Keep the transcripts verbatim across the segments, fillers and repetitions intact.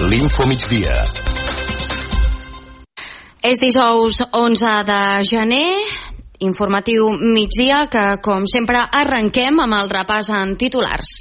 l'Info Migdia. És dijous onze de gener, informatiu migdia, que com sempre arrenquem amb el repàs en titulars.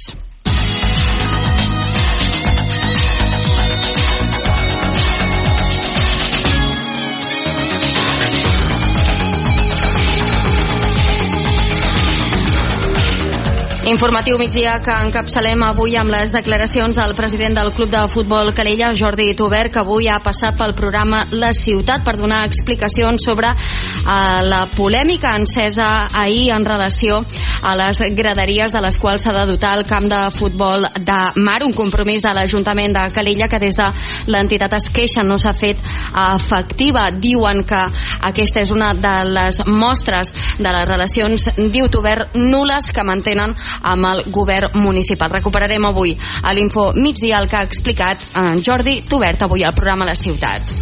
Informatiu migdia que encapçalem avui amb les declaracions del president del Club de Futbol Calella, Jordi Tubert, que avui ha passat pel programa La Ciutat per donar explicacions sobre eh, la polèmica encesa ahir en relació a les graderies de les quals s'ha de dotar el camp de futbol de Mar, un compromís de l'Ajuntament de Calella que des de l'entitat es queixa no s'ha fet efectiva. Diuen que aquesta és una de les mostres de les relacions, diu Tubert, nules que mantenen amb el govern municipal. Recuperarem avui a l'Info Migdia el que ha explicat en Jordi Tubert avui al programa La Ciutat.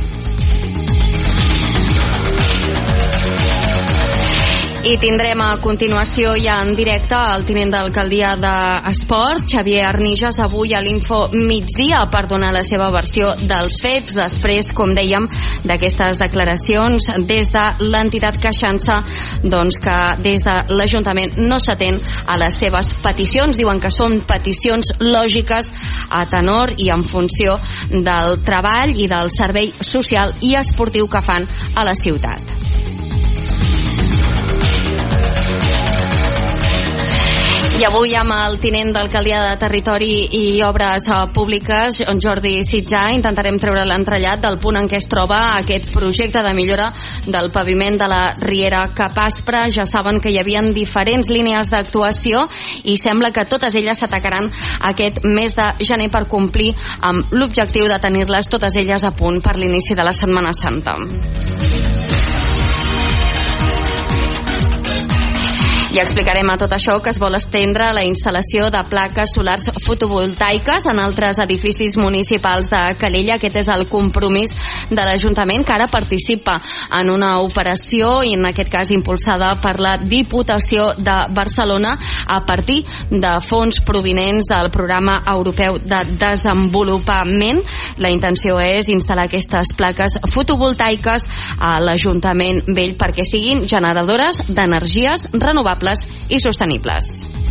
I tindrem a continuació ja en directe el tinent d'alcaldia d'Esports, Xavier Arnijas, avui a l'Info Migdia per donar la seva versió dels fets, després, com dèiem, d'aquestes declaracions des de l'entitat queixant-se doncs, que des de l'Ajuntament no s'atén a les seves peticions. Diuen que són peticions lògiques a tenor i en funció del treball i del servei social i esportiu que fan a la ciutat. I avui amb el tinent d'alcaldia de Territori i Obres Públiques, Jordi Sitjà, intentarem treure l'entrellat del punt en què es troba aquest projecte de millora del paviment de la Riera Capaspra. Ja saben que hi havia diferents línies d'actuació i sembla que totes elles s'atacaran aquest mes de gener per complir amb l'objectiu de tenir-les totes elles a punt per l'inici de la Setmana Santa. I explicarem a tot això que es vol estendre la instal·lació de plaques solars fotovoltaiques en altres edificis municipals de Calella. Aquest és el compromís de l'Ajuntament, que ara participa en una operació, i en aquest cas impulsada per la Diputació de Barcelona a partir de fons provinents del Programa Europeu de Desenvolupament. La intenció és instal·lar aquestes plaques fotovoltaiques a l'Ajuntament Vell perquè siguin generadores d'energies renovables i sostenibles.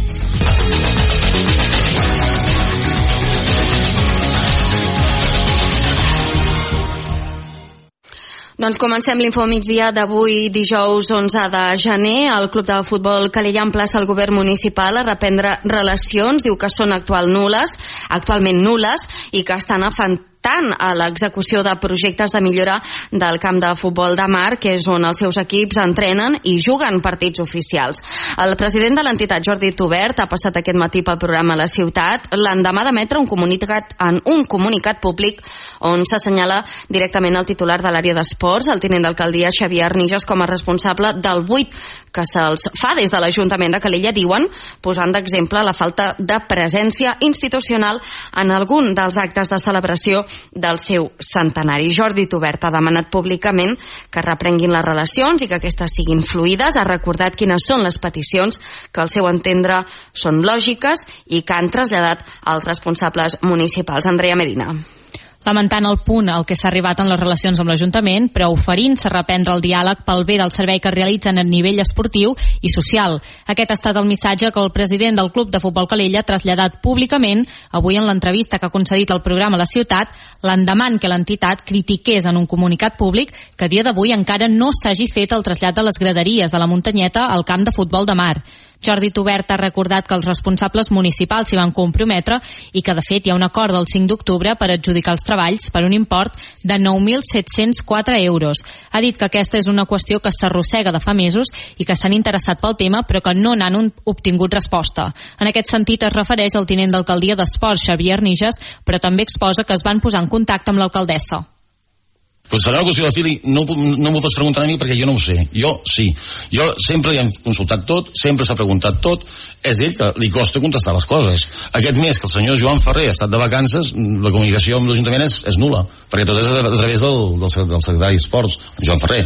Doncs comencem l'Info Migdia d'avui, dijous onze de gener. El Club de Futbol Calella emplaça el govern municipal a reprendre relacions. Diu que són actual nules, actualment nules i que estan afectant tant a l'execució de projectes de millora del camp de futbol de Mar, que és on els seus equips entrenen i juguen partits oficials. El president de l'entitat, Jordi Tubert, ha passat aquest matí pel programa La Ciutat, l'endemà d'emetre un comunicat en un comunicat públic on s'assenyala directament el titular de l'àrea d'esports, el tinent d'alcaldia Xavier Arnijas, com a responsable del buit que se'ls fa des de l'Ajuntament de Calella, diuen, posant d'exemple la falta de presència institucional en algun dels actes de celebració del seu centenari. Jordi Tubert ha demanat públicament que reprenguin les relacions i que aquestes siguin fluides. Ha recordat quines són les peticions que al seu entendre són lògiques i que han traslladat als responsables municipals. Andrea Medina. Lamentant el punt al que s'ha arribat en les relacions amb l'Ajuntament, però oferint-se reprendre el diàleg pel bé del servei que realitzen a nivell esportiu i social. Aquest ha estat el missatge que el president del Club de Futbol Calella ha traslladat públicament avui en l'entrevista que ha concedit al programa La Ciutat, l'endemà que l'entitat critiqués en un comunicat públic que a dia d'avui encara no s'hagi fet el trasllat de les graderies de la Muntanyeta al camp de futbol de Mar. Jordi Tubert ha recordat que els responsables municipals s'hi van comprometre i que de fet hi ha un acord del cinc d'octubre per adjudicar els treballs per un import de nou mil set-cents quatre euros. Ha dit que aquesta és una qüestió que s'arrossega de fa mesos i que s'han interessat pel tema però que no n'han obtingut resposta. En aquest sentit es refereix al tinent d'alcaldia d'Esports, Xavier Arnijas, però també exposa que es van posar en contacte amb l'alcaldessa. Pues per una qüestió de fili no, no m'ho pots preguntar a mi perquè jo no ho sé. Jo sí. Jo sempre li hem consultat tot, sempre s'ha preguntat tot. És ell que li costa contestar les coses. Aquest mes que el senyor Joan Ferrer ha estat de vacances, la comunicació amb l'Ajuntament és, és nul·la, perquè tot és a través del, del, del secretari d'Esports, Joan Ferrer.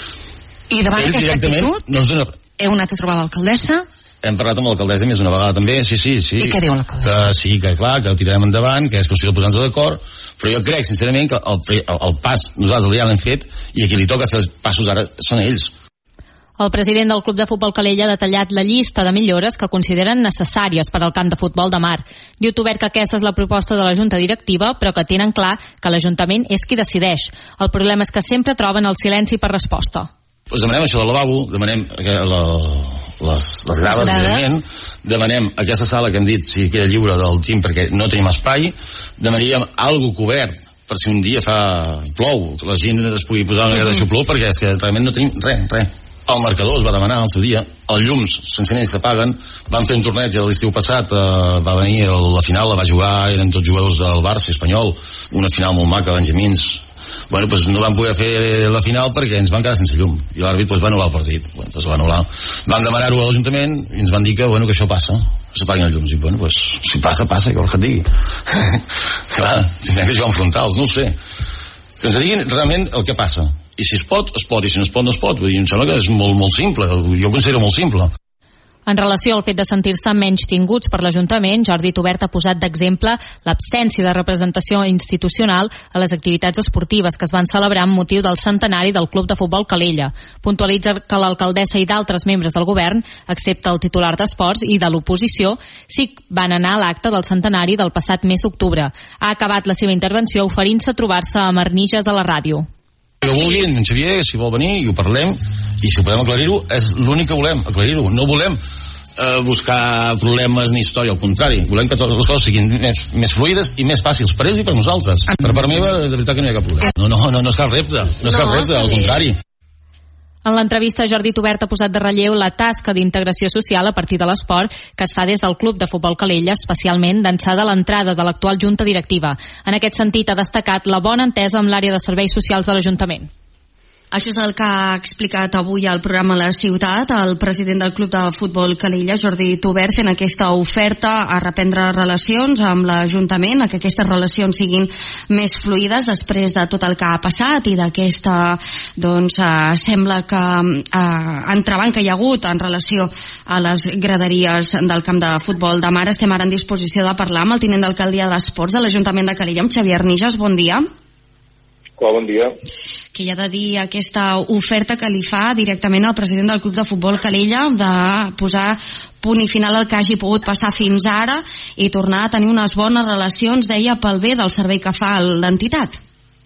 I davant d'aquesta actitud, no dona... heu anat a trobar l'alcaldessa? Hem parlat amb l'alcaldessa més una vegada també, sí, sí, sí. I què diu l'alcaldessa? Que sí, que clar, que ho tirarem endavant, que és qüestió de posar-nos d'acord, Però jo crec, sincerament, que el, el, el pas nosaltres ja l'hem fet i a qui li toca fer els passos ara són ells. El president del Club de Futbol Calella ha detallat la llista de millores que consideren necessàries per al camp de futbol de Mar. Diu Tubert que aquesta és la proposta de la Junta Directiva, però que tenen clar que l'Ajuntament és qui decideix. El problema és que sempre troben el silenci per resposta. Pues demanem això del lavabo, demanem la, les, les graves, evidentment, demanem aquesta sala que hem dit si queda lliure del gim perquè no tenim espai, demanaríem algo cobert per si un dia fa plou, que la gent es pugui posar una mica de xupló, perquè és que realment no tenim res, res. El marcador es va demanar al seu dia, els llums sense ells s'apaguen, van fer un torneig l'estiu passat, eh, va venir a la final, la va jugar, eren tots jugadors del Barça espanyol, una final molt maca, benjamins. Bueno, pues no van poder fer la final perquè ens van quedar sense llum i l'àrbit pues, va anul·lar el partit. Bueno, pues va anul·lar. Van demanar-ho a l'Ajuntament i ens van dir que, bueno, que això passa, s'apaguin els llums. I bueno, pues, si passa, passa, què vols que et digui? Clar, tindrem que jugar en frontals, no ho sé. Que ens diguin realment el que passa. I si es pot, es pot, i si no es pot, no es pot. Vull dir, em sembla que és molt, molt simple, jo ho considero molt simple. En relació al fet de sentir-se menys tinguts per l'Ajuntament, Jordi Tubert ha posat d'exemple l'absència de representació institucional a les activitats esportives que es van celebrar amb motiu del centenari del Club de Futbol Calella. Puntualitza que l'alcaldessa i d'altres membres del govern, excepte el titular d'Esports i de l'oposició, sí que van anar a l'acte del centenari del passat mes d'octubre. Ha acabat la seva intervenció oferint-se a trobar-se a Marniges a la ràdio. Que vulguin, en Xavier, si vol venir i ho parlem i si podem aclarir-ho, és l'únic que volem, aclarir-ho. No volem eh, buscar problemes ni història, al contrari, volem que totes les coses siguin més, més fluides i més fàcils per ells i per nosaltres. Per part meva, de veritat que no hi ha cap problema. No, no, no, no és cap repte, no és cap repte, al contrari. En l'entrevista, Jordi Tubert ha posat de relleu la tasca d'integració social a partir de l'esport que es fa des del Club de Futbol Calella, especialment d'ençà de l'entrada de l'actual Junta Directiva. En aquest sentit, ha destacat la bona entesa amb l'àrea de serveis socials de l'Ajuntament. Això és el que ha explicat avui al programa La Ciutat el president del Club de Futbol Calella, Jordi Tubert, fent aquesta oferta a reprendre relacions amb l'Ajuntament, a que aquestes relacions siguin més fluides després de tot el que ha passat i d'aquesta, doncs, eh, sembla que eh, entrebanc que hi ha hagut en relació a les graderies del camp de futbol de Mar. Estem ara en disposició de parlar amb el tinent d'alcaldia d'Esports de l'Ajuntament de Calella, amb Xavier Arniges. Bon dia. Hola, bon dia. Que hi ha de dir aquesta oferta que li fa directament al president del Club de Futbol Calella de posar punt i final al que hagi pogut passar fins ara i tornar a tenir unes bones relacions, deia, pel bé del servei que fa l'entitat.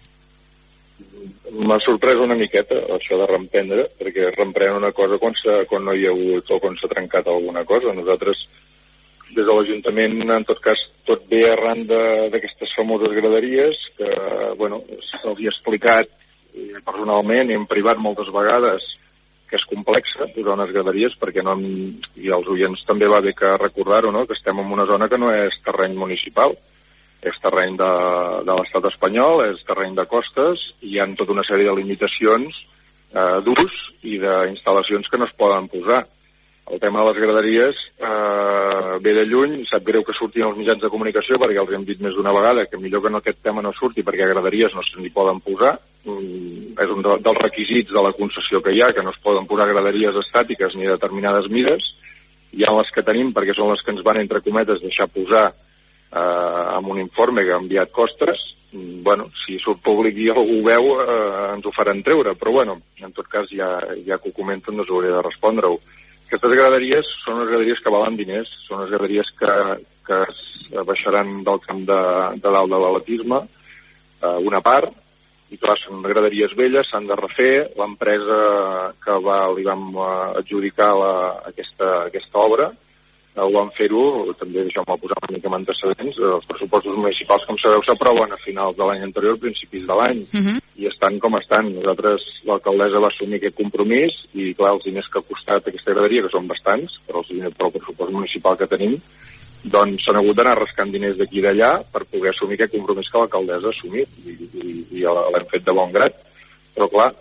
M'ha sorprès una miqueta això de reemprendre, perquè reemprendre una cosa quan, quan no hi ha hagut o quan s'ha trencat alguna cosa. Nosaltres, des de l'Ajuntament, en tot cas, tot ve arran d'aquestes famoses graderies que, bueno, se'ls hi ha explicat personalment i en privat moltes vegades que és complexa posar unes graderies perquè no, i als oients també va bé que recordar-ho, no?, que estem en una zona que no és terreny municipal, és terreny de, de l'estat espanyol, és terreny de costes i hi ha tota una sèrie de limitacions eh, d'ús i d'instal·lacions que no es poden posar. El tema de les graderies eh, ve de lluny, sap greu que surtin els mitjans de comunicació perquè els hem dit més d'una vegada que millor que no aquest tema no surti perquè graderies no se'n hi poden posar. Mm, és un de, dels requisits de la concessió que hi ha, que no es poden posar graderies estàtiques ni determinades mides. Hi ha les que tenim perquè són les que ens van, entre cometes, deixar posar eh, amb un informe que ha enviat Costes. Mm, bueno, si surt públic i algú ho veu, eh, ens ho faran treure, però bueno, en tot cas ja, ja que ho comenten no us hauré de respondre-ho. Aquestes graderies són unes graderies que valen diners, són unes graderies que, que es baixaran del camp de, de dalt de l'atletisme, eh, una part, i clar, són graderies velles, s'han de refer. L'empresa que va, li vam adjudicar la, aquesta, aquesta obra, eh, ho van fer-ho, també deixeu-me posar una mica amb antecedents, els pressupostos municipals, com sabeu, s'aproven a finals de l'any anterior, principis de l'any, uh -huh. i estan com estan. Nosaltres, l'alcaldessa va assumir aquest compromís i, clar, els diners que ha costat aquesta graderia, que són bastants, per, els diners, per el pressupost municipal que tenim, doncs s'han hagut d'anar rascant diners d'aquí i d'allà per poder assumir aquest compromís que l'alcaldessa ha assumit, i, i, i l'hem fet de bon grat. Però, clar,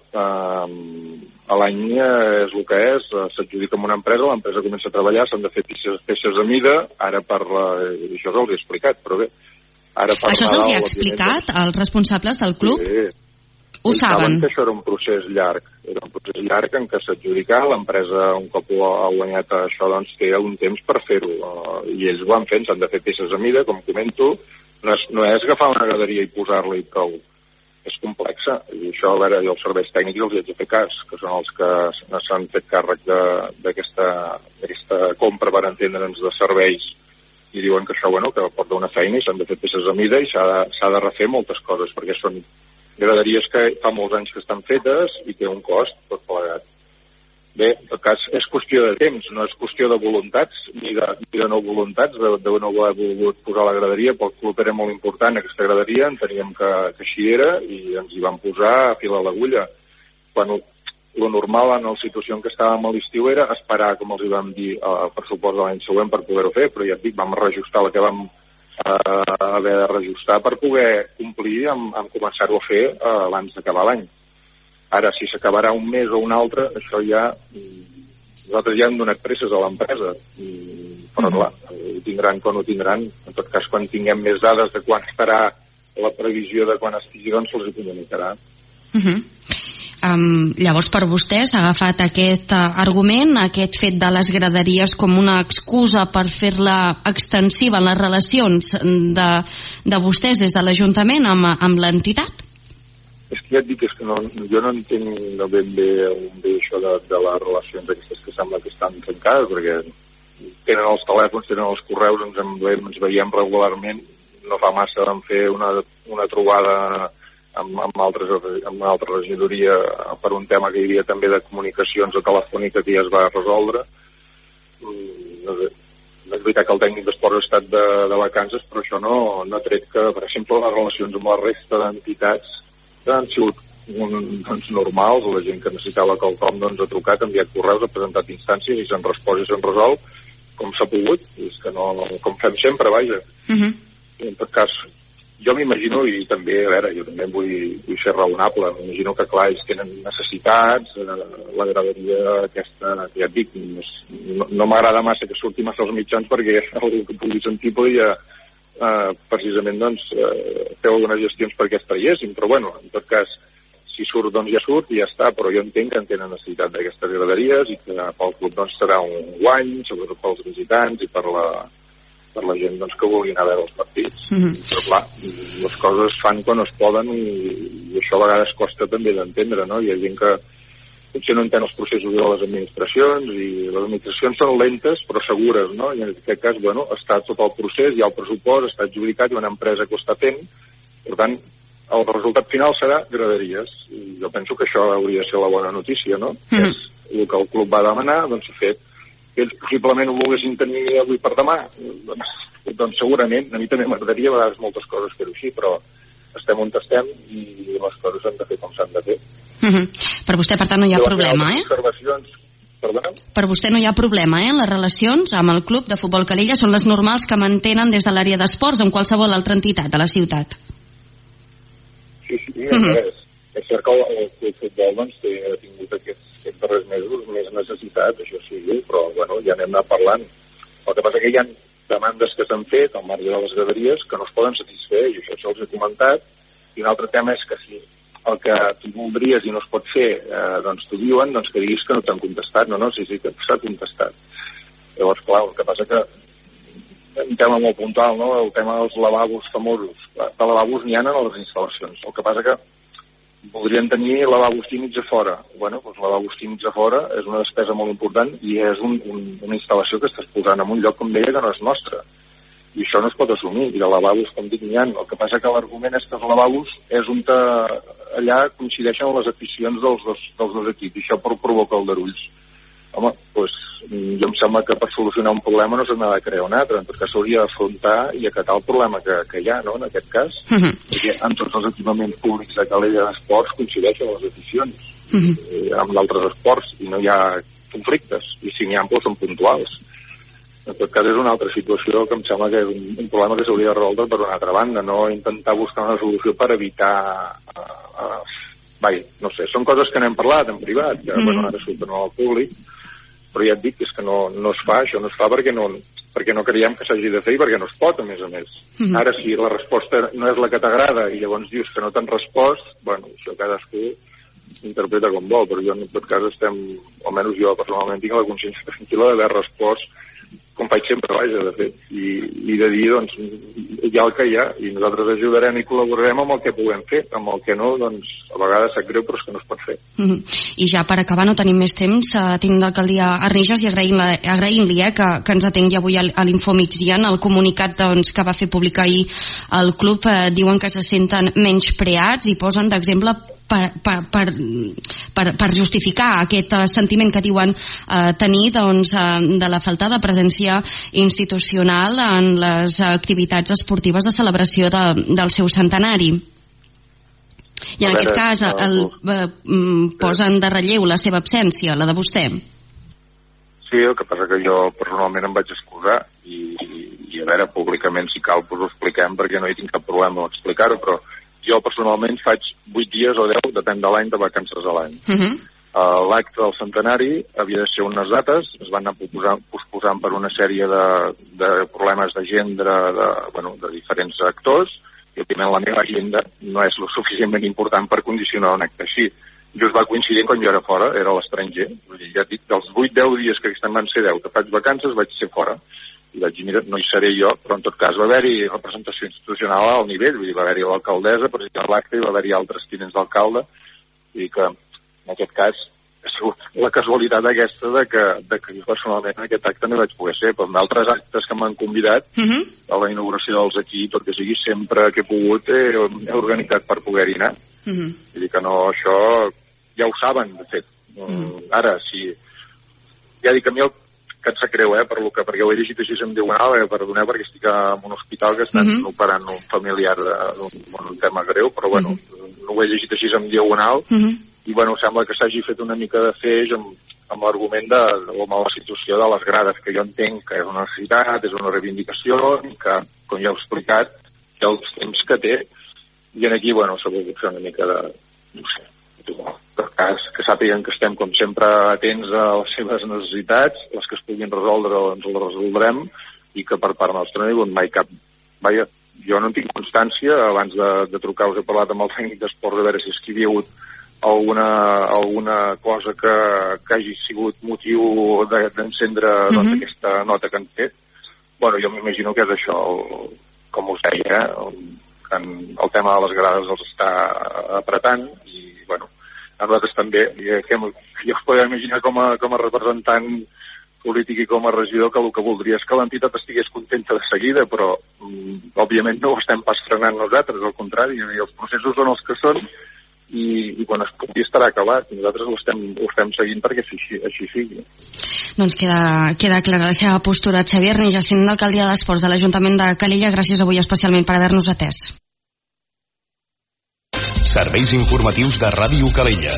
eh, a l'any és el que és, s'adjudica amb una empresa, l'empresa comença a treballar, s'han de fer peces, peces de mida, ara per la... això se'ls he explicat, però bé, ara per això se'ls hi ha explicat als responsables del club? Sí. Ho saben? Saben que això era un procés llarg, era un procés llarg en què s'adjudica, l'empresa un cop ho ha guanyat això doncs té un temps per fer-ho, i ells ho han fet, s'han de fer peces de mida, com comento, no és, no és agafar una graderia i posar-la i prou. És complexa, i això, a veure, jo els serveis tècnics els he de fer cas, que són els que s'han fet càrrec d'aquesta compra, per entendre'ns, de serveis, i diuen que això, bueno, que porta una feina i s'han de fer peces a mida i s'ha de, s'ha de refer moltes coses, perquè són graderies que fa molts anys que estan fetes i té un cost tot plegat. Bé, en tot cas, és qüestió de temps, no és qüestió de voluntats ni de, ni de no voluntats, de, de no haver volgut posar la graderia. Pel club era molt important aquesta graderia, enteníem que, que així era i ens hi vam posar a filar l'agulla. Quan lo normal en la situació en què estàvem a l'estiu era esperar, com els hi vam dir, el pressupost de l'any següent per poder-ho fer, però ja et dic, vam reajustar el que vam eh, haver de reajustar per poder complir amb, amb començar-ho a fer eh, abans d'acabar l'any. Ara, si s'acabarà un mes o un altre, això ja... Nosaltres ja hem donat presses a l'empresa, però clar, ho tindran quan ho tindran. En tot cas, quan tinguem més dades de quan estarà la previsió de quan estigui, doncs se'ls comunicarà. Uh -huh. um, llavors, per vostès, s'ha agafat aquest uh, argument, aquest fet de les graderies com una excusa per fer-la extensiva en les relacions de, de vostès des de l'Ajuntament amb, amb l'entitat? És que ja et dic, és que no, jo no entenc no ben bé, bé això de, de les relacions aquestes que sembla que estan trencades, perquè tenen els telèfons, tenen els correus, ens, en, ens veiem regularment. No fa massa vam fer una, una trobada amb, amb, altres, amb una altra regidoria per un tema que hi havia també de comunicacions o telefònica que ja es va resoldre. No sé, és veritat que el tècnic d'esports ha estat de, de vacances, però això no, no ha tret que, per exemple, les relacions amb la resta d'entitats han sigut un, doncs, normals. La gent que necessitava quelcom doncs, ha trucat, ha enviat correus, ha presentat instàncies i s'han respost i s'han resolt com s'ha pogut, és que no, no, com fem sempre, vaja. Uh-huh. En tot cas, jo m'imagino, i també, a veure, jo també vull, vull ser raonable, m'imagino que, clar, ells tenen necessitats, la graderia aquesta, ja et dic, no, no m'agrada massa que surti massa als mitjans perquè el que pugui sentir podria Uh, precisament doncs uh, fer algunes gestions perquè es traiessin, però bueno, en tot cas si surt doncs ja surt i ja està, però jo entenc que en tenen necessitat d'aquestes graderies i que pel club doncs serà un guany, sobretot pels visitants i per la, per la gent doncs, que vulguin anar a veure els partits. Mm-hmm. Però clar, les coses es fan quan es poden i, i això a vegades costa també d'entendre, no? Hi ha gent que potser no entén els processos de les administracions i les administracions són lentes però segures, no? I en aquest cas, bueno, està tot el procés, hi ha el pressupost, està adjudicat, hi ha una empresa que ho està fent, per tant, el resultat final serà graderies. I jo penso que això hauria de ser la bona notícia, no? Mm. És el que el club va demanar, doncs s'ha fet. Que ells possiblement ho volguessin tenir avui per demà, doncs, doncs segurament, a mi també m'agradaria a vegades moltes coses fer-ho així, però estem on estem i les coses s'han de fer com s'han de fer. Uh-huh. Per vostè, per tant, no hi ha problema, eh? Perdona? Per vostè no hi ha problema, eh? Les relacions amb el club de futbol Calella són les normals que mantenen des de l'àrea d'esports amb qualsevol altra entitat de la ciutat. Sí, sí, uh-huh. és, és cert que el, el club de futbol doncs, té, ha tingut aquests, aquests darrers mesos més necessitat, això sí, però bueno, ja n'hem anat parlant. El que passa que hi ha demandes que s'han fet al marge de les graderies que no es poden satisfer, i això se'ls he comentat, i un altre tema és que si el que tu voldries i no es pot fer, eh, doncs t'ho diuen, doncs que diguis que no t'han contestat. No, no, sí, sí, que s'ha contestat. Llavors, clar, el que passa que un tema molt puntual, no?, el tema dels lavabos famosos. De lavabos n'hi ha a les instal·lacions. El que passa que voldrien tenir lavabos tímids a fora. Bueno, doncs lavabos tímids a fora és una despesa molt important i és un, un, una instal·lació que estàs posant en un lloc, com deia, que no és nostre. I això no es pot assumir, i de lavabos, com dic, n'hi ha. El que passa que l'argument és que els lavabos és on te, allà coincideixen les aficions dels dos, dels dos equips, i això provoca aldarulls. Home, doncs, jo em sembla que per solucionar un problema no s'ha de crear un altre, en tot cas s'hauria d'afrontar i acatar el problema que, que hi ha, no?, en aquest cas, uh-huh. perquè amb tots els equipaments públics de Calella d'Esports coincideixen les aficions uh-huh. eh, amb d'altres esports, i no hi ha conflictes, i si n'hi ha, doncs són puntuals. En tot cas és una altra situació que em sembla que és un, un problema que s'hauria de resoldre per una altra banda, no intentar buscar una solució per evitar uh, uh, vai, no sé, són coses que n'hem parlat en privat, que mm. bueno, ara surten al públic, però ja et dic que és que no, no es fa, això no es fa perquè no, perquè no creiem que s'hagi de fer i perquè no es pot, a més a més. Mm. Ara, si la resposta no és la que t'agrada i llavors dius que no t'han respost, bueno, això cadascú interpreta com vol, però jo en tot cas estem, almenys jo personalment tinc la consciència tranquil·la d'haver respost com faig sempre, vaja, de fet, i, i de dir, doncs, hi ha el que hi ha, i nosaltres ajudarem i col·laborarem amb el que puguem fer, amb el que no, doncs a vegades sap greu, però és que no es pot fer. Mm-hmm. I ja per acabar, no tenim més temps, eh, tenim l'alcaldia Arnijas i agraïm-li agraïm eh, que, que ens atengui avui a l'Info Migdia. En el comunicat doncs, que va fer públic ahir el club eh, diuen que se senten menyspreats i posen d'exemple Per, per, per, per, per justificar aquest uh, sentiment que diuen uh, tenir doncs, uh, de la falta de presència institucional en les activitats esportives de celebració de, del seu centenari. I en aquest cas el, uh, posen de relleu la seva absència, la de vostè. Sí, el que passa que jo personalment em vaig excusar i, i a veure, públicament si cal pues ho expliquem perquè no hi tinc cap problema a explicar-ho, però jo personalment faig vuit dies o deu, depèn de l'any, de vacances a l'any. Uh-huh. Uh, l'acte del centenari havia de ser unes dates, es van anar posposant, posposant per una sèrie de, de problemes d'agenda de, de, de diferents actors, i òbviament la meva agenda no és lo suficientment important per condicionar un acte així. Just va coincidir quan jo era fora, era a l'estranger. Ja et dic, dels vuit deu dies que aquest any van ser deu, que faig vacances, vaig ser fora. I vaig dir, mira, no hi seré jo, però en tot cas va haver-hi representació institucional al nivell, vull dir, va haver-hi l'alcaldessa, president de l'acte, i va haver-hi altres tinents d'alcalde, i que en aquest cas ha sigut la casualitat aquesta de que, de que jo personalment en aquest acte no vaig poder ser, però en d'altres actes que m'han convidat, uh-huh. a la inauguració dels aquí, tot que sigui, sempre que he pogut he, he organitzat per poder-hi anar. Uh-huh. Vull dir que no, això ja ho saben, de fet. Uh-huh. Ara, si... Ja dic, a mi el que et sap greu, eh, per lo que, perquè ho he llegit així en diagonal, eh, perdoneu, perquè estic en un hospital que estan uh-huh. operant un familiar d'un tema greu, però bueno, uh-huh. no ho he llegit així en diagonal, uh-huh. i bueno, sembla que s'hagi fet una mica de feix amb, amb l'argument de, de la mala situació de les grades, que jo entenc que és una necessitat, és una reivindicació, i que, com ja he explicat, hi ha els temps que té, i en aquí, bueno, s'ha volgut fer una mica de, no sé, per cas que sàpiguen que estem com sempre atents a les seves necessitats, les que es puguin resoldre doncs les resoldrem, i que per part nostra no hi ha hagut mai cap... Vaja, jo no en tinc constància, abans de, de trucar us he parlat amb el tècnic d'esport de veure si és que hi havia hagut alguna, alguna cosa que, que hagi sigut motiu d'encendre de, doncs, uh-huh. aquesta nota que han fet. Bueno, jo m'imagino que és això, el, com us deia, el, el, el tema de les grades els està apretant, i bueno, a nosaltres també, que jo us podeu imaginar com a, com a representant polític i com a regidor que el que voldria és que l'entitat estigués contenta de seguida, però mm, òbviament no ho estem pas frenant nosaltres, al contrari, i els processos són els que són, i, i quan es pugui estarà acabat, nosaltres ho estem, ho estem seguint perquè així, així sigui. Doncs queda, queda clara la seva postura. Xavier Arnijas, tinent d'alcaldia d'Esports de l'Ajuntament de Calella, gràcies avui especialment per haver-nos atès. Serveis informatius de Ràdio Calella.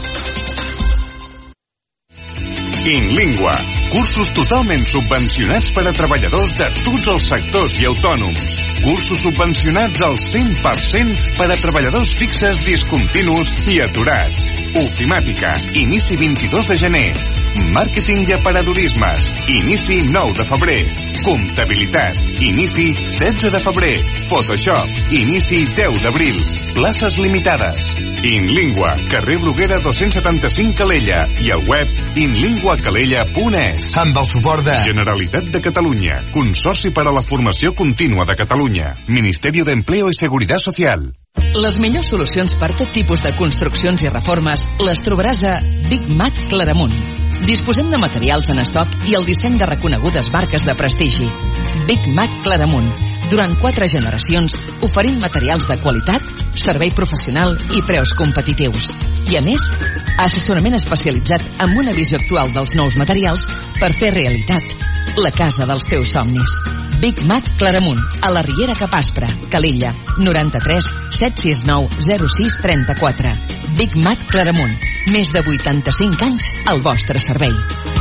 InLingua, cursos totalment subvencionats per a treballadors de tots els sectors i autònoms. Cursos subvencionats al cent per cent per a treballadors fixes, discontinus i aturats. Ofimàtica, inici vint-i-dos de gener. Màrqueting i aparadorismes, inici nou de febrer. Comptabilitat, inici setze de febrer. Photoshop, inici deu d'abril. Places limitades. InLingua, carrer Bruguera dos-cents setanta-cinc Calella, i al web inlinguacalella punt es. Amb el suport de Generalitat de Catalunya, Consorci per a la Formació Contínua de Catalunya, Ministerio de Empleo y Seguridad Social. Les millors solucions per tot tipus de construccions i reformes les trobaràs a Big Mat Claramunt. Disposem de materials en estoc i el disseny de reconegudes marques de prestigi. Big Mat Claramunt. Durant quatre generacions oferim materials de qualitat, servei professional i preus competitius. I a més, assessorament especialitzat amb una visió actual dels nous materials per fer realitat la casa dels teus somnis. Big Mat Claramunt, a la Riera Capaspra, Calella, noranta-tres set sis nou zero sis trenta-quatre. Big Mat Claramunt, més de vuitanta-cinc anys al vostre servei.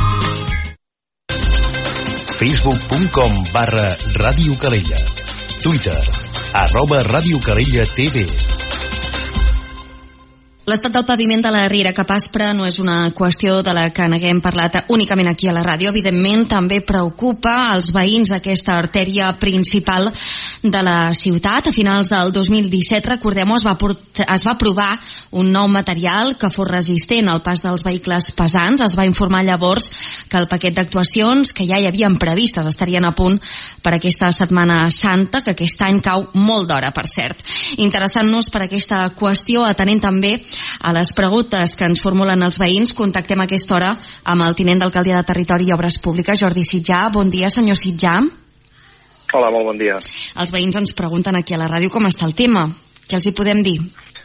facebook punt com barra Ràdio Calella. Twitter, arroba Ràdio Calella T V. L'estat del paviment de la Riera Cap Aspre no és una qüestió de la que n'haguem parlat únicament aquí a la ràdio. Evidentment, també preocupa els veïns d'aquesta artèria principal de la ciutat. A finals del dos mil disset, recordem-ho, es va, es va aprovar un nou material que fos resistent al pas dels vehicles pesants. Es va informar llavors que el paquet d'actuacions que ja hi havien previstes estarien a punt per aquesta Setmana Santa, que aquest any cau molt d'hora, per cert. Interessant-nos per aquesta qüestió, atenent també a les preguntes que ens formulen els veïns, contactem a aquesta hora amb el tinent d'alcaldia de Territori i Obres Públiques, Jordi Sitjà. Bon dia, senyor Sitjà. Hola, molt bon dia. Els veïns ens pregunten aquí a la ràdio com està el tema. Què els hi podem dir?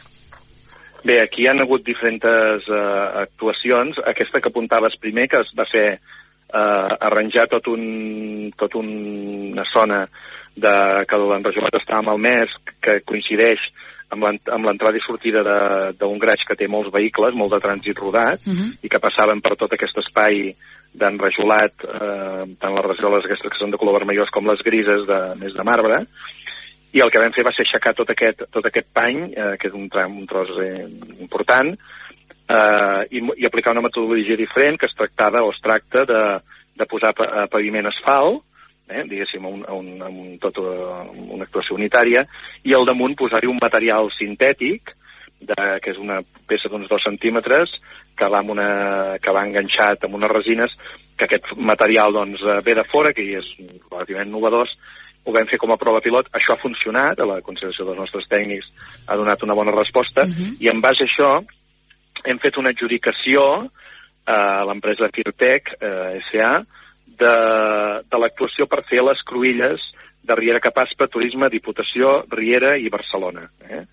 Bé, aquí hi ha hagut diferents uh, actuacions. Aquesta que apuntaves primer, que es va fer uh, arranjar tot un, tot una zona de, que l'enrajolat estava malmès, que coincideix amb l'entrada i sortida d'un graig que té molts vehicles, molt de trànsit rodat, uh -huh. i que passaven per tot aquest espai d'enrajolat, eh, tant les rajoles aquestes que són de color vermellós com les grises de, més de marbre, i el que vam fer va ser aixecar tot aquest, tot aquest pany, eh, que és un, tram, un tros eh, important, eh, i, i aplicar una metodologia diferent, que es tractava o es tracta de, de posar pa, paviment asfalt, Eh, diguéssim, un, un, un, tot una actuació unitària, i al damunt posar-hi un material sintètic, de, que és una peça d'uns dos centímetres, que va, amb una, que va enganxat amb unes resines, que aquest material doncs, ve de fora, que és relativament novedós. Ho vam fer com a prova pilot, això ha funcionat, a la consideració dels nostres tècnics ha donat una bona resposta, uh-huh. i en base a això hem fet una adjudicació a l'empresa Firtec eh, S A de, de l'actuació per fer les cruïlles de Riera Cap Aspre, Turisme, Diputació, Riera i Barcelona. Eh?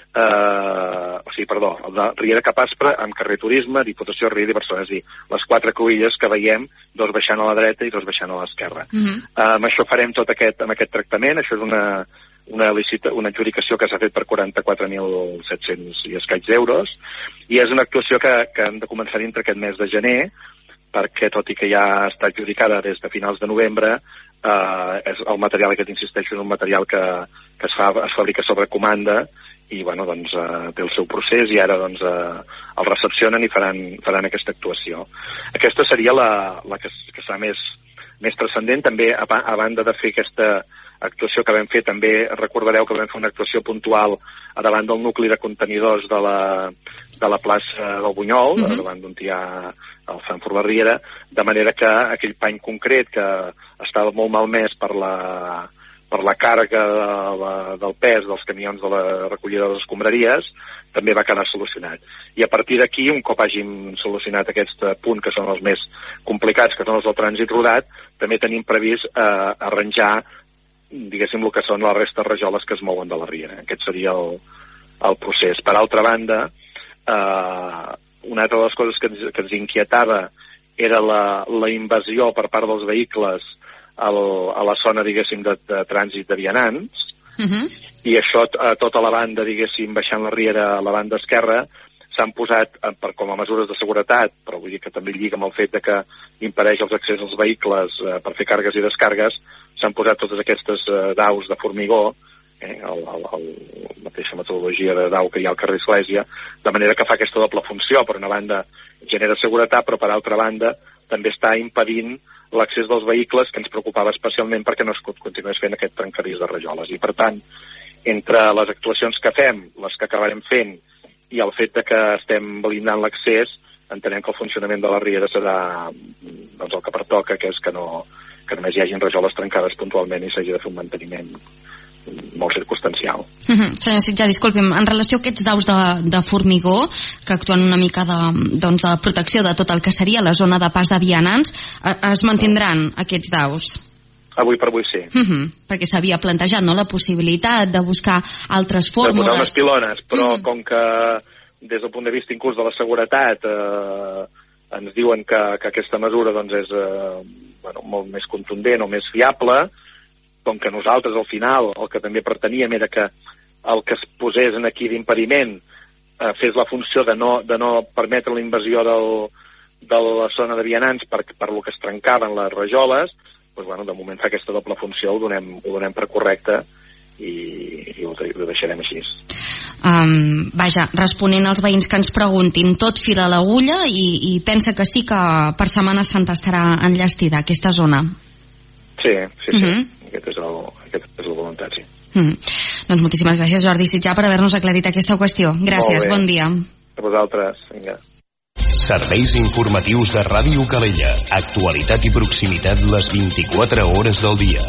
Uh, o sigui, perdó, el de Riera Cap Aspre amb carrer Turisme, Diputació, Riera i Barcelona. És a dir, les quatre cruïlles que veiem, dos baixant a la dreta i dos baixant a l'esquerra. Uh -huh. uh, amb això farem tot aquest, amb aquest tractament. Això és una, una, licita, una adjudicació que s'ha fet per quaranta-quatre mil set-cents i escaig d'euros, i és una actuació que, que hem de començar dintre aquest mes de gener, perquè tot i que ja està adjudicada des de finals de novembre, eh, és el material aquest, insisteixo, és un material que, que es, fa, es fabrica sobre comanda i bueno, doncs, eh, té el seu procés i ara doncs, eh, el recepcionen i faran, faran aquesta actuació. Aquesta seria la, la que, que serà més, més transcendent. També, a, a banda de fer aquesta actuació que vam fer, també recordareu que vam fer una actuació puntual a davant del nucli de contenidors de la, de la plaça del Bunyol, uh-huh. davant d'on hi ha el Frankfurt la Riera, de manera que aquell pany concret que estava molt malmès per la, per la càrrega de la, del pes dels camions de la recollida de les escombraries, també va quedar solucionat. I a partir d'aquí, un cop hàgim solucionat aquest punt, que són els més complicats, que són els del trànsit rodat, també tenim previst eh, arranjar, diguéssim, el que són les restes rajoles que es mouen de la Riera. Aquest seria el, el procés. Per altra banda, eh, una altra de les coses que ens, que ens inquietava era la, la invasió per part dels vehicles al, a la zona, diguéssim, de, de trànsit de vianants, uh-huh. i això a tota la banda, diguéssim, baixant la Riera a la banda esquerra, s'han posat per, com a mesures de seguretat, però vull dir que també lliga amb el fet de que impedeix els accés als vehicles eh, per fer càrregues i descàrregues, s'han posat totes aquestes eh, daus de formigó, eh, el, el, el, la mateixa metodologia de dau que hi ha al carrer Església, de manera que fa aquesta doble funció. Per una banda genera seguretat, però per altra banda també està impedint l'accés dels vehicles, que ens preocupava especialment perquè no es continués fent aquest trencadís de rajoles. I per tant, entre les actuacions que fem, les que acabarem fent, i el fet de que estem blindant l'accés, entenem que el funcionament de la Riera serà doncs, el que pertoca, que és que, no, que només hi hagin rajoles trencades puntualment i s'hagi de fer un manteniment molt circumstancial. Uh -huh. Senyor Sitjà, disculpi'm, en relació a aquests daus de, de formigó que actuen una mica de, doncs, de protecció de tot el que seria la zona de pas de vianants, es mantindran aquests daus? Avui per avui sí. Uh -huh. Perquè s'havia plantejat, no?, la possibilitat de buscar altres fórmules. De posar unes pilones, però uh -huh. com que des del punt de vista inclús de la seguretat eh, ens diuen que, que aquesta mesura doncs, és eh, bueno, molt més contundent o més fiable, com que nosaltres al final el que també preteníem era que el que es posés en aquí d'impediment eh, fes la funció de no, de no permetre la invasió del, de la zona de vianants per, per lo que es trencaven les rajoles, doncs, bueno, de moment fa aquesta doble funció, ho donem, ho donem per correcte i, i ho, ho deixarem així. um, vaja, responent als veïns que ens preguntin, tot fila a l'agulla i, i pensa que sí que per Setmana Santa estarà enllestida aquesta zona. Sí, sí, sí. Uh-huh. Aquest és el, aquest és la voluntat, sí. Mm. Doncs moltíssimes gràcies, Jordi Sitjà, per haver-nos aclarit aquesta qüestió. Gràcies, bon dia. A vosaltres, vinga. Serveis informatius de Ràdio Calella. Actualitat i proximitat les vint-i-quatre hores del dia.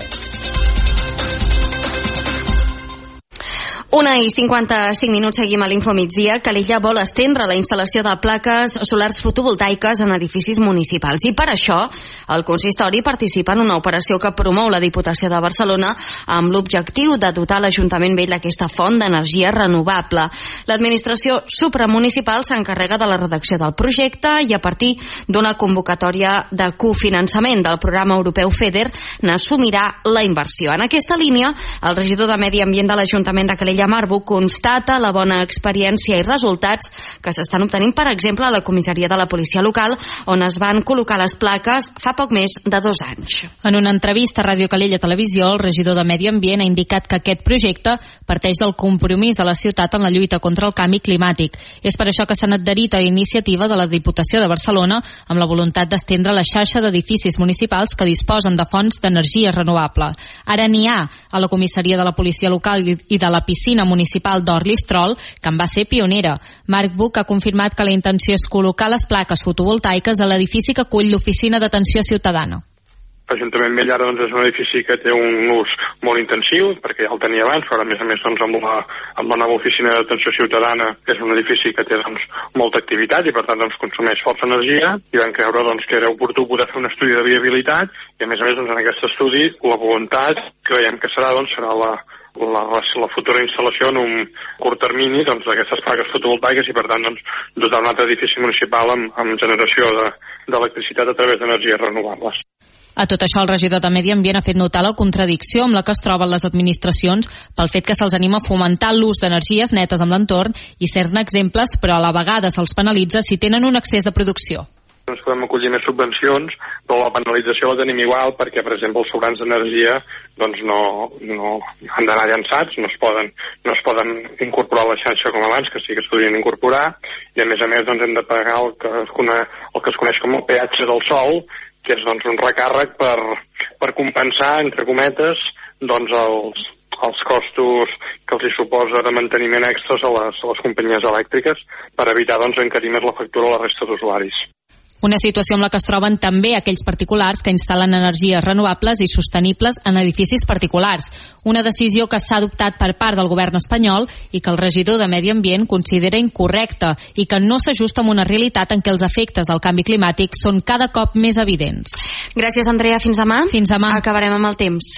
Una i cinquanta-cinc minuts, seguim a l'Info Migdia. Calella vol estendre la instal·lació de plaques solars fotovoltaiques en edificis municipals i per això el consistori participa en una operació que promou la Diputació de Barcelona amb l'objectiu de dotar l'Ajuntament Vell d'aquesta font d'energia renovable. L'administració supramunicipal s'encarrega de la redacció del projecte i a partir d'una convocatòria de cofinançament del programa europeu FEDER n'assumirà la inversió. En aquesta línia, el regidor de Medi Ambient de l'Ajuntament de Calella Marbo constata la bona experiència i resultats que s'estan obtenint, per exemple, a la comissaria de la policia local, on es van col·locar les plaques fa poc més de dos anys. En una entrevista a Ràdio Calella Televisió, el regidor de Medi Ambient ha indicat que aquest projecte parteix del compromís de la ciutat en la lluita contra el canvi climàtic. És per això que s'han adherit a la iniciativa de la Diputació de Barcelona amb la voluntat d'estendre la xarxa d'edificis municipals que disposen de fonts d'energia renovable. Ara n'hi ha a la comissaria de la policia local i de la piscina municipal d'Orlistrol, que en va ser pionera. Marc Buch ha confirmat que la intenció és col·locar les plaques fotovoltaiques a l'edifici que acull l'Oficina d'Atenció Ciutadana. L'Ajuntament Vell ara doncs, és un edifici que té un ús molt intensiu, perquè ja el tenia abans, però a més a més doncs, amb, la, amb la nova oficina d'atenció ciutadana és un edifici que té doncs, molta activitat i per tant doncs, consumeix força energia i vam creure doncs, que era oportú poder fer un estudi de viabilitat i a més a més doncs, en aquest estudi la voluntat creiem que serà, doncs, serà la, la, la futura instal·lació en un curt termini doncs, d'aquestes plaques fotovoltaiques i per tant doncs, dotar un altre edifici municipal amb, amb generació d'electricitat de, a través d'energies renovables. A tot això, el regidor de Medi Ambient ha fet notar la contradicció amb la que es troben les administracions pel fet que se'ls anima a fomentar l'ús d'energies netes amb l'entorn i ser-ne exemples, però a la vegada se'ls penalitza si tenen un excés de producció. Ens podem acollir més subvencions, però la penalització la tenim igual perquè, per exemple, els sobrants d'energia doncs no, no han d'anar llançats, no es, poden, no es poden incorporar a la xarxa com abans, que sí que es podrien incorporar, i a més a més doncs, hem de pagar el que es coneix, el que es coneix com el peatge del sol, que és doncs, un recàrrec per, per compensar, entre cometes, doncs, els, els costos que els hi suposa de manteniment extras a les, a les companyies elèctriques per evitar doncs, encarir més la factura a la resta d'usuaris. Una situació amb la que es troben també aquells particulars que instal·len energies renovables i sostenibles en edificis particulars. Una decisió que s'ha adoptat per part del govern espanyol i que el regidor de Medi Ambient considera incorrecta i que no s'ajusta amb una realitat en què els efectes del canvi climàtic són cada cop més evidents. Gràcies, Andrea. Fins demà. Fins demà. Acabarem amb el temps.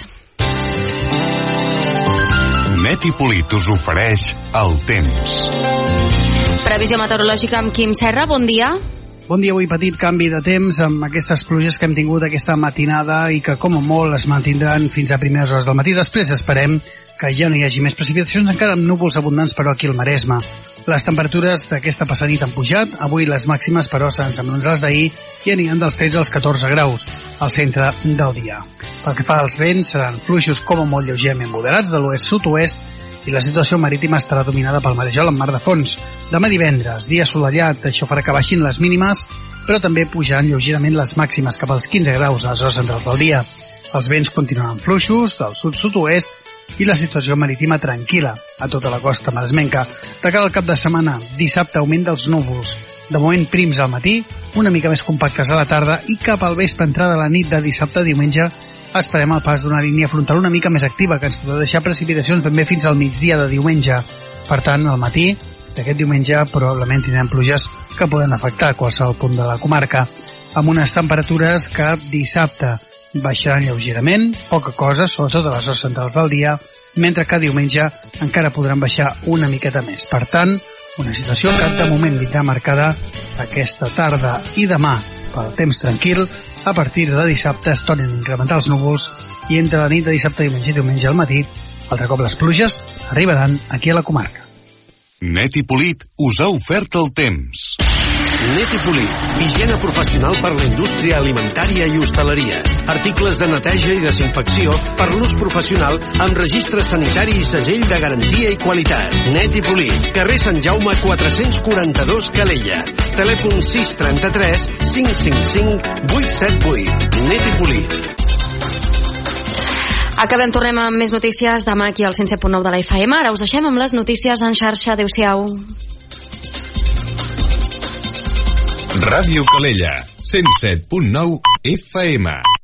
Net i Polit us ofereix el temps. Previsió meteorològica amb Quim Serra. Bon dia. Bon dia, avui petit canvi de temps amb aquestes pluges que hem tingut aquesta matinada i que com a molt es mantindran fins a primeres hores del matí. Després esperem que ja no hi hagi més precipitacions, encara amb núvols abundants però aquí al Maresme. Les temperatures d'aquesta passada nit han pujat, avui les màximes però seran semblants a les d'ahir i aniran dels tretze als catorze graus al centre del dia. Pel que fa als vents, seran fluixos com a molt lleugerament moderats de l'oest-sud-oest i la situació marítima estarà dominada pel marejol en mar de fons. Demà divendres, dia assolellat, això farà que baixin les mínimes, però també pujaran lleugerament les màximes cap als quinze graus a les hores centrals del dia. Els vents continuaran fluixos del sud-sud-oest i la situació marítima tranquil·la a tota la costa maresmenca. De cara al cap de setmana, dissabte augment dels núvols. De moment prims al matí, una mica més compactes a la tarda i cap al vespre entrada a la nit de dissabte a diumenge esperem el pas d'una línia frontal una mica més activa que ens podrà deixar precipitacions ben bé fins al migdia de diumenge. Per tant, al matí d'aquest diumenge probablement tindrem pluges que poden afectar qualsevol punt de la comarca, amb unes temperatures que dissabte baixaran lleugerament, poca cosa, sobretot a les hores centrals del dia, mentre que diumenge encara podran baixar una miqueta més. Per tant, una situació que de moment vindrà marcada aquesta tarda i demà pel temps tranquil. A partir de dissabte es tornen a incrementar els núvols i entre la nit de dissabte, diumenge i diumenge al matí, altre cop les pluges arribaran aquí a la comarca. Net i Polit us ha ofert el temps. Net i Polir, higiene professional per la indústria alimentària i hostaleria. Articles de neteja i desinfecció per l'ús professional amb registre sanitari i segell de garantia i qualitat. Net i Polir, carrer Sant Jaume quatre-cents quaranta-dos, Calella. Telèfon sis trenta-tres cinc cinc cinc vuit set vuit. Net i Polir. Acabem, tornem amb més notícies demà aquí al cent set punt nou de la F M. Ara us deixem amb les notícies en xarxa. Adéu-siau. Ràdio Calella, cent set punt nou F M.